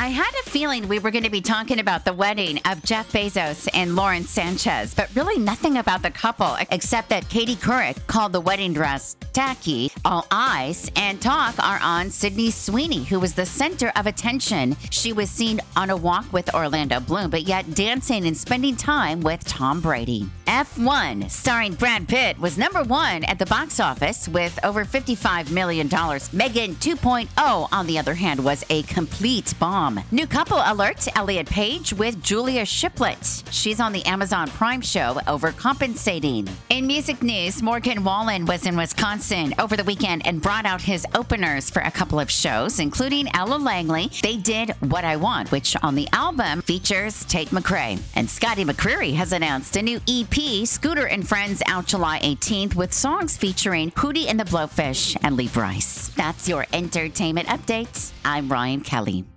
had a feeling we were going to be talking about the wedding of Jeff Bezos and Lauren Sanchez, but really nothing about the couple except that Katie Couric called the wedding dress tacky. All eyes and talk are on Sydney Sweeney, who was the center of attention. She was seen on a walk with Orlando Bloom, but yet dancing and spending time with Tom Brady. F1, starring Brad Pitt, was number one at the box office with over $55 million. Megan 2.0, on the other hand, was a complete bomb. New couple alert, Elliot Page with Julia Shiplet. She's on the Amazon Prime show Overcompensating. In music news, Morgan Wallen was in Wisconsin over the weekend and brought out his openers for a couple of shows, including Ella Langley. They did What I Want, which on the album features Tate McRae. And Scotty McCreery has announced a new EP, Scooter and Friends, out July 18th with songs featuring Hootie and the Blowfish and Lee Bryce. That's your entertainment update. I'm Ryan Kelly.